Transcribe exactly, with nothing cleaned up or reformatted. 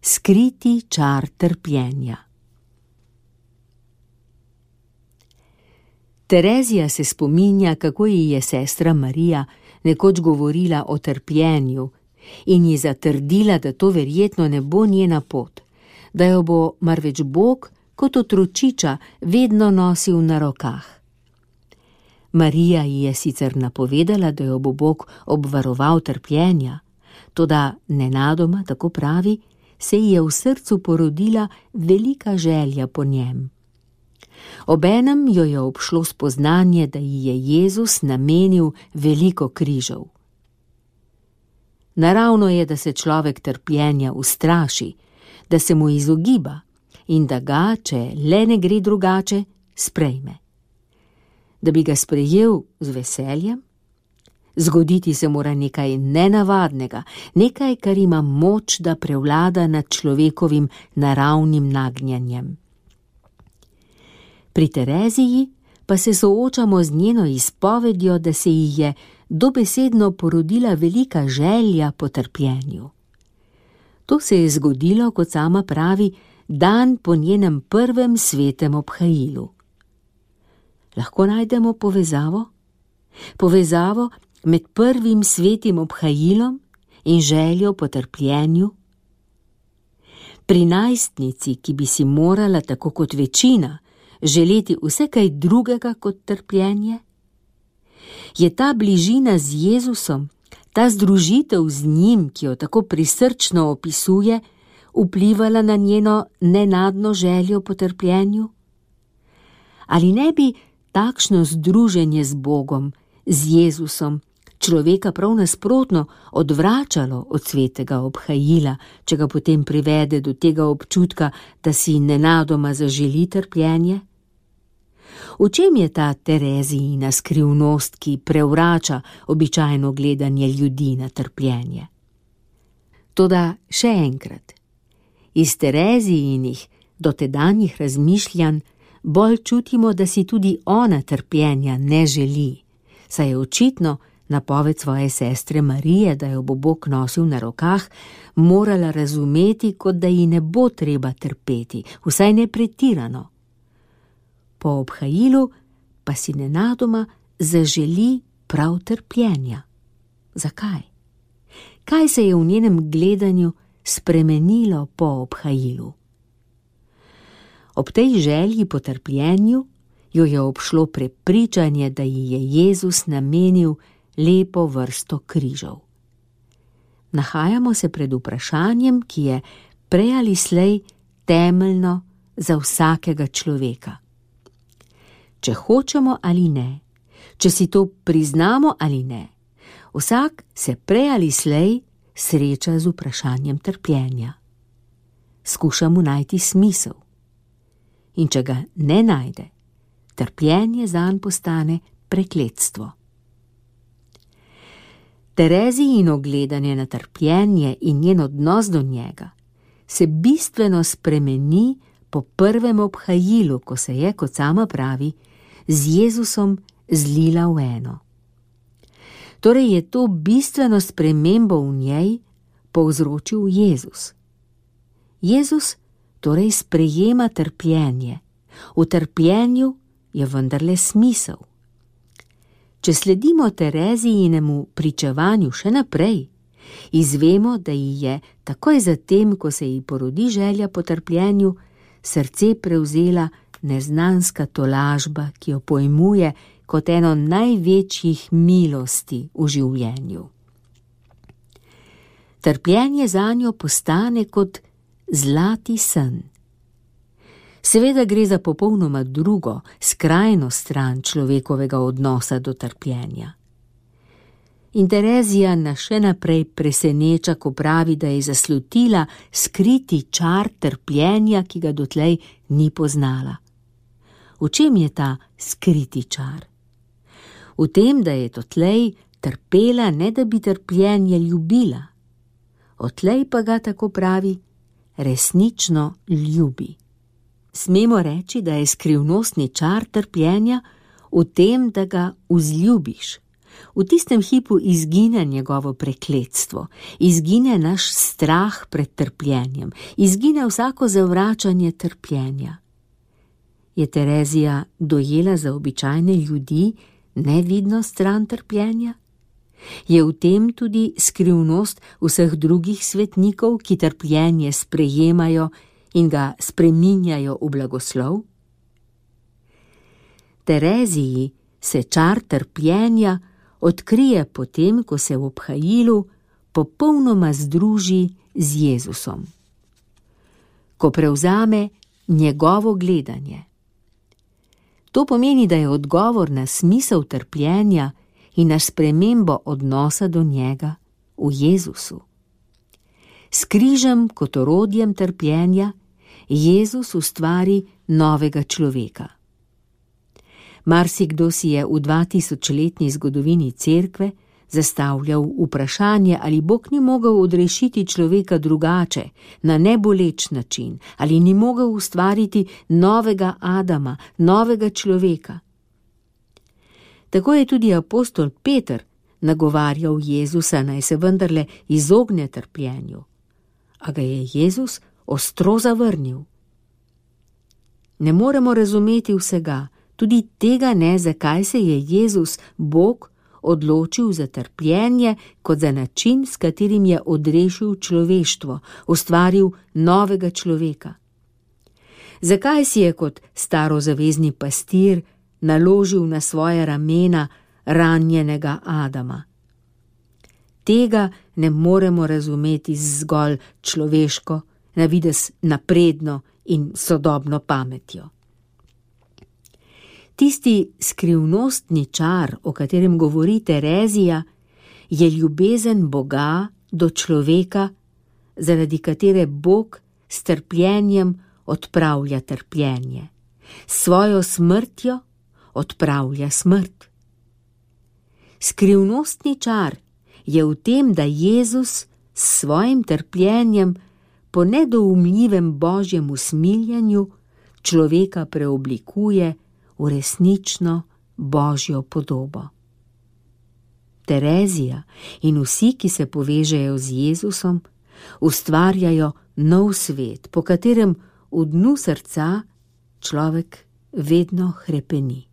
Skriti čar trpljenja. Terezija se spominja, kako ji je sestra Marija nekoč govorila o trpljenju in ji zatrdila, da to verjetno ne bo njena pot, da jo bo marveč Bog kot otročiča vedno nosil na rokah. Marija ji je sicer napovedala, da jo bo Bog obvaroval trpljenja, toda nenadoma, tako pravi, se ji je v srcu porodila velika želja po njem. Obenem jo je obšlo spoznanje, da ji je Jezus namenil veliko križev. Naravno je, da se človek trpljenja ustraši, da se mu izogiba in da ga, če le ne gre drugače, sprejme. Da bi ga sprejel z veseljem, zgoditi se mora nekaj nenavadnega, nekaj, kar ima moč, da prevlada nad človekovim naravnim nagnjanjem. Pri Tereziji pa se soočamo z njeno izpovedjo, da se ji je dobesedno porodila velika želja po trpljenju. To se je zgodilo, kot sama pravi, dan po njenem prvem svetem obhajilu. Lahko najdemo povezavo? Povezavo med prvim svetim obhajilom in željo po trpljenju? Pri najstnici, ki bi si morala, tako kot večina, želeti vse kaj drugega kot trpljenje? Je ta bližina z Jezusom, ta združitev z njim, ki jo tako prisrčno opisuje, vplivala na njeno nenadno željo po trpljenju? Ali ne bi takšno združenje z Bogom, z Jezusom, človeka prav nasprotno odvračalo od svetega obhajila, če ga potem privede do tega občutka, da si nenadoma zaželi trpljenje? V čem je ta Terezijina skrivnost, ki prevrača običajno gledanje ljudi na trpljenje? Toda še enkrat, iz Terezijinih dotedanjih razmišljanj bolj čutimo, da si tudi ona trpljenja ne želi, saj je očitno napoved svoje sestre Marije, da jo bo Bog nosil na rokah, morala razumeti, kot da ji ne bo treba trpeti, vsaj ne pretirano. Po obhajilu pa si nenadoma zaželi prav trpljenja. Zakaj? Kaj se je v njenem gledanju spremenilo po obhajilu? Ob tej želji po trpljenju jo je obšlo prepričanje, da ji je Jezus namenil lepo vrsto križev. Nahajamo se pred vprašanjem, ki je prej ali slej temeljno za vsakega človeka. Če hočemo ali ne, če si to priznamo ali ne, vsak se prej ali slej sreča z vprašanjem trpljenja. Skuša mu najti smisel. In če ga ne najde, trpljenje zanj postane prekletstvo. Terezijino gledanje na trpljenje in njen odnos do njega se bistveno spremeni po prvem obhajilu, ko se je, kot sama pravi, z Jezusom zlila v eno. Torej je to bistveno spremembo v njej povzročil Jezus. Jezus torej sprejema trpljenje. V trpljenju je vendarle smisel. Če sledimo Terezijinemu pričevanju še naprej, izvemo, da ji je takoj zatem, ko se ji porodi želja po trpljenju, srce prevzela neznanska tolažba, ki jo pojmuje kot eno največjih milosti v življenju. Trpljenje zanjo postane kot zlati sen. Seveda gre za popolnoma drugo, skrajno stran človekovega odnosa do trpljenja. In Terezija nas še naprej preseneča, ko pravi, da je zaslutila skriti čar trpljenja, ki ga dotlej ni poznala. V čem je ta skriti čar? V tem, da je dotlej trpela, ne da bi trpljenje ljubila. Odtlej pa ga, tako pravi, resnično ljubi. Smemo reči, da je skrivnostni čar trpljenja v tem, da ga vzljubiš, V tistem hipu izgine njegovo prekletstvo, izgine naš strah pred trpljenjem, izgine vsako zavračanje trpljenja. Je Terezija dojela za običajne ljudi nevidno stran trpljenja? Je v tem tudi skrivnost vseh drugih svetnikov, ki trpljenje sprejemajo in ga spreminjajo v blagoslov? Tereziji se čar trpljenja odkrije potem, ko se v obhajilu popolnoma združi z Jezusom. Ko prevzame njegovo gledanje. To pomeni, da je odgovor na smisel trpljenja in na spremembo odnosa do njega v Jezusu. S križem kot orodjem trpljenja Jezus ustvari novega človeka. Marsikdo si je v dvatisočletni zgodovini cerkve zastavljal vprašanje, ali Bog ni mogel odrešiti človeka drugače, na neboleč način, ali ni mogel ustvariti novega Adama, novega človeka. Tako je tudi apostol Peter nagovarjal Jezusa, naj se vendarle izogne trpljenju, a ga je Jezus ostro zavrnil. Ne moremo razumeti vsega, tudi tega ne, zakaj se je Jezus, Bog, odločil za trpljenje kot za način, s katerim je odrešil človeštvo, ustvaril novega človeka. Zakaj si je kot starozavezni pastir naložil na svoje ramena ranjenega Adama? Tega ne moremo razumeti z zgolj človeško, navidez napredno in sodobno pametjo. Tisti skrivnostni čar, o katerem govori Terezija, je ljubezen Boga do človeka, zaradi katere Bog s trpljenjem odpravlja trpljenje, s svojo smrtjo odpravlja smrt. Skrivnostni čar je v tem, da Jezus s svojim trpljenjem po nedoumljivem Božjem usmiljenju človeka preoblikuje v resnično Božjo podobo. Terezija in vsi, ki se povežejo z Jezusom, ustvarjajo nov svet, po katerem v dnu srca človek vedno hrepeni.